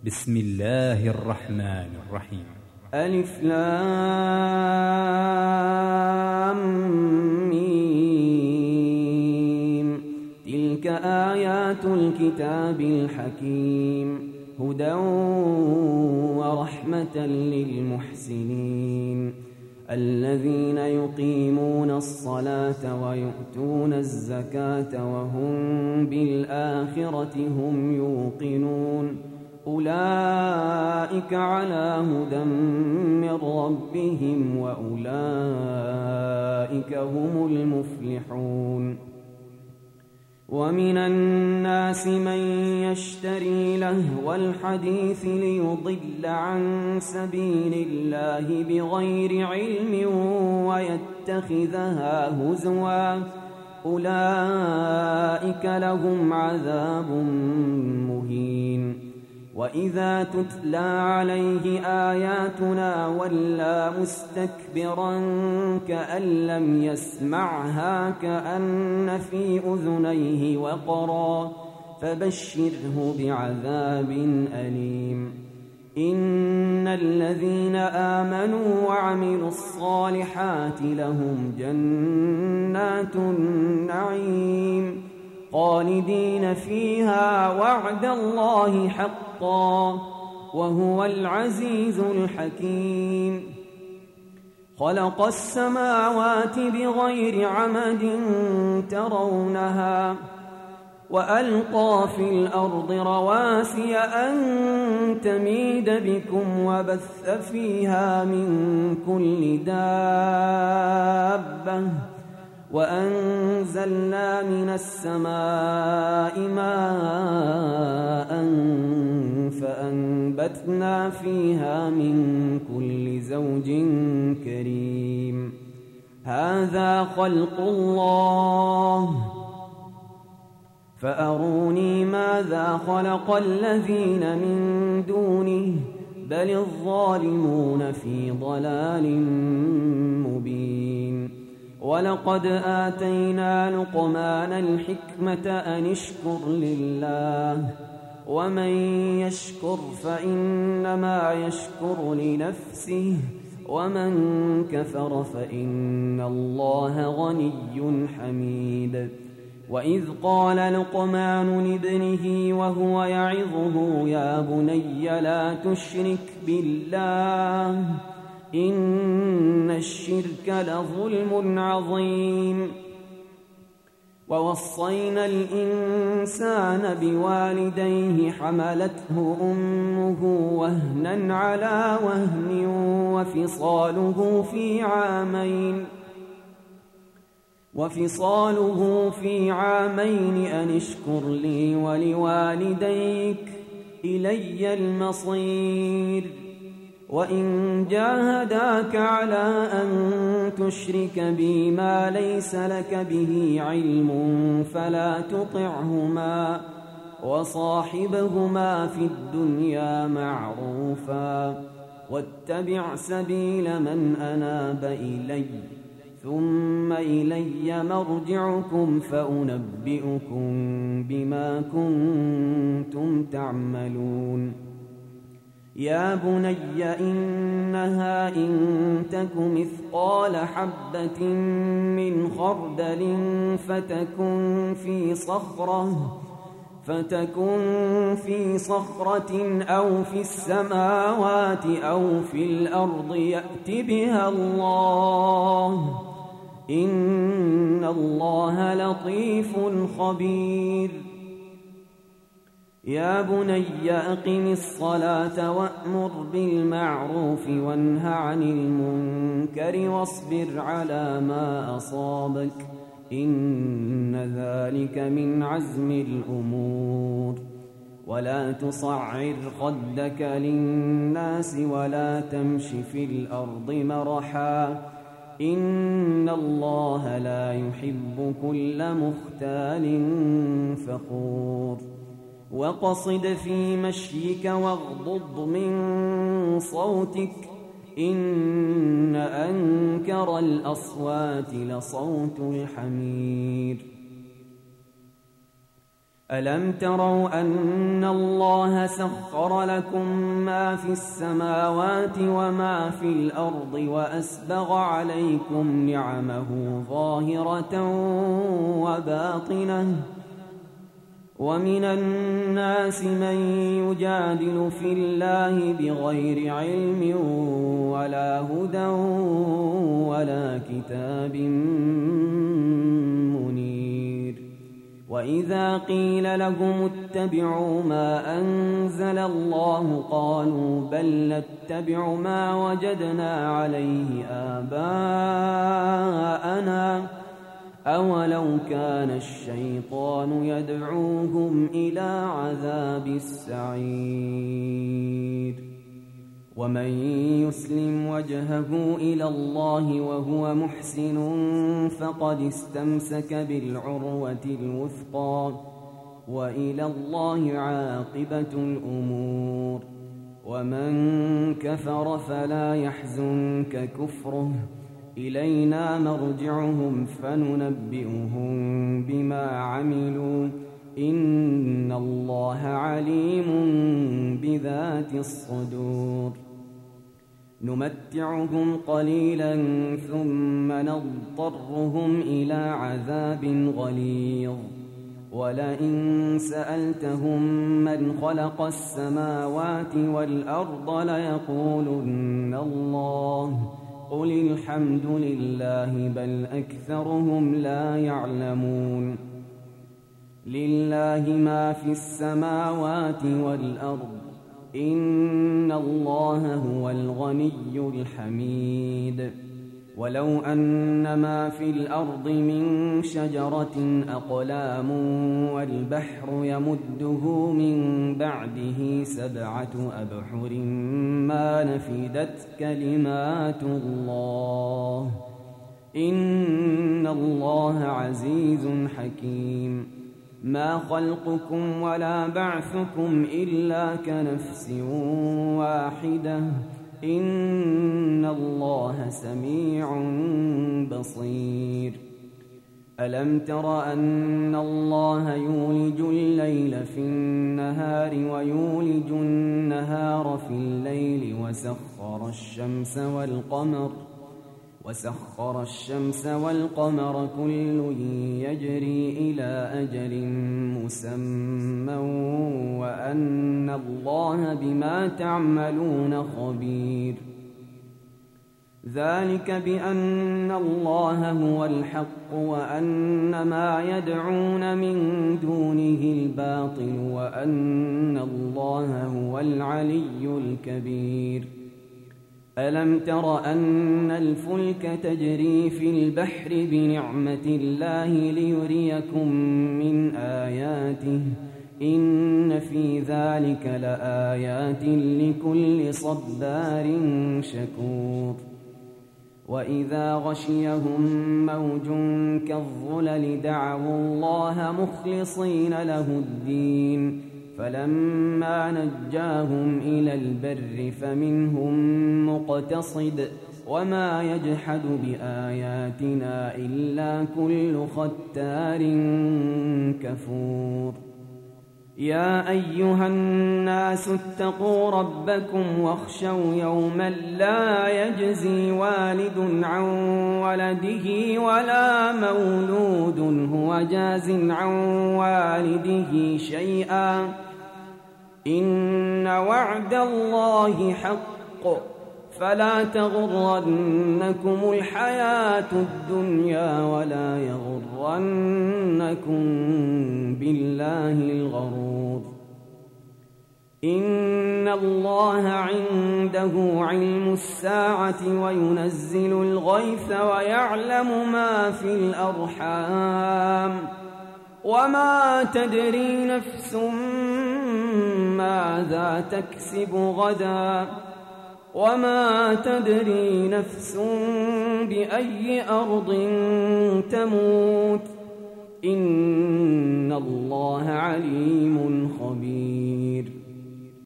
بسم الله الرحمن الرحيم. ألف لام ميم. تلك آيات الكتاب الحكيم هدى ورحمة للمحسنين الذين يقيمون الصلاة ويؤتون الزكاة وهم بالآخرة هم يوقنون أولئك على هدى من ربهم وأولئك هم المفلحون. ومن الناس من يشتري لهو الحديث ليضل عن سبيل الله بغير علم ويتخذها هزوا أولئك لهم عذاب مهين. وإذا تتلى عليه آياتنا ولى مستكبرا كأن لم يسمعها كأن في أذنيه وقرا فبشره بعذاب أليم. إن الذين آمنوا وعملوا الصالحات لهم جنات النعيم خالدين فيها وعد الله حقا وهو العزيز الحكيم. خلق السماوات بغير عمد ترونها وألقى في الأرض رواسي أن تميد بكم وبث فيها من كل دابة وأنزلنا من السماء ماء فأنبتنا فيها من كل زوج كريم. هذا خلق الله فأروني ماذا خلق الذين من دونه بل الظالمون في ضلال مبين. ولقد آتينا لقمان الحكمة أن اشكر لله ومن يشكر فإنما يشكر لنفسه ومن كفر فإن الله غني حميد. وإذ قال لقمان لابنه وهو يعظه يا بني لا تشرك بالله إن الشرك لظلم عظيم. ووصينا الإنسان بوالديه حملته أمه وهنا على وهن وفصاله في عامين أن اشكر لي ولوالديك إلي المصير. وإن جاهداك على أن تشرك بي ما ليس لك به علم فلا تطعهما وصاحبهما في الدنيا معروفا واتبع سبيل من أناب إلي ثم إلي مرجعكم فأنبئكم بما كنتم تعملون. يا بني إنها إن تك مثقال حبة من خردل فتكن في صخرة أو في السماوات أو في الأرض يأت بها الله إن الله لطيف خبير. يا بني أقم الصلاة وأمر بالمعروف وانه عن المنكر واصبر على ما أصابك إن ذلك من عزم الأمور. ولا تصعر خدك للناس ولا تمش في الأرض مرحا إن الله لا يحب كل مختال فخور. وقصد في مشيك واغضض من صوتك إن أنكر الأصوات لصوت الحمير. ألم تروا أن الله سخر لكم ما في السماوات وما في الأرض وأسبغ عليكم نعمه ظاهرة وباطنة ومن الناس من يجادل في الله بغير علم ولا هدى ولا كتاب منير وإذا قيل لهم اتبعوا ما أنزل الله قالوا بل نتبع ما وجدنا عليه آباءنا أولو كان الشيطان يدعوهم إلى عذاب السعير ومن يسلم وجهه إلى الله وهو محسن فقد استمسك بالعروة الوثقى وإلى الله عاقبة الأمور ومن كفر فلا يحزنك كفره إلينا مرجعهم فننبئهم بما عملوا إن الله عليم بذات الصدور نمتعهم قليلا ثم نضطرهم إلى عذاب غليظ ولئن سألتهم من خلق السماوات والأرض ليقولن الله قل الحمد لله بل أكثرهم لا يعلمون لله ما في السماوات والأرض إن الله هو الغني الحميد ولو أن ما في الأرض من شجرة أقلام والبحر يمده من بعده 7 أبحر ما نفدت كلمات الله إن الله عزيز حكيم ما خلقكم ولا بعثكم إلا كنفس واحدة إن الله سميع بصير ألم تر أن الله يولج الليل في النهار ويولج النهار في الليل وسخر الشمس والقمر كل يجري إلى أجل مسمى وأن الله بما تعملون خبير ذلك بأن الله هو الحق وأن ما يدعون من دونه الباطل وأن الله هو العلي الكبير ألم تر أن الفلك تجري في البحر بنعمة الله ليريكم من آياته إن في ذلك لآيات لكل صبار شكور وإذا غشيهم موج كالظلل دعوا الله مخلصين له الدين فلما نجاهم إلى البر فمنهم مقتصد وما يجحد بآياتنا إلا كل ختار كفور يا أيها الناس اتقوا ربكم واخشوا يوما لا يجزي والد عن ولده ولا مولود هو جاز عن والده شيئا إن وعد الله حق فلا تغرنكم الحياة الدنيا ولا يغرنكم بالله الغرور إن الله عنده علم الساعة وينزل الغيث ويعلم ما في الأرحام وما تدري نفس ماذا تكسب غدا وما تدري نفس بأي أرض تموت إن الله عليم خبير